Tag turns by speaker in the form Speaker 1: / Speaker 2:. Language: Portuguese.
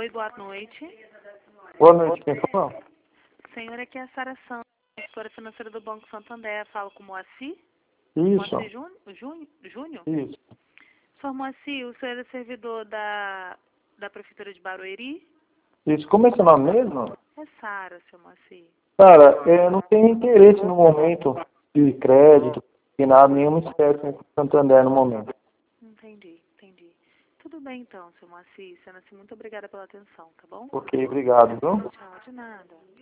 Speaker 1: Oi, boa noite.
Speaker 2: Boa noite, quem fala?
Speaker 1: Senhor, aqui é a Sara Santos, gestora financeira do Banco Santander. Falo com o Moacir?
Speaker 2: Isso,
Speaker 1: Moacir Júnior?
Speaker 2: isso.
Speaker 1: Senhor Moacir, o senhor é servidor da Prefeitura de Barueri?
Speaker 2: Isso, como é seu nome mesmo?
Speaker 1: É Sara, seu Moacir.
Speaker 2: Cara, eu não tenho interesse no momento de crédito, de nada, nenhuma espécie com Santander no momento.
Speaker 1: Entendi. Tudo bem então, seu Moacir. Sendo assim, muito obrigada pela atenção, tá bom?
Speaker 2: Ok, obrigado, viu?
Speaker 1: Tchau, de nada.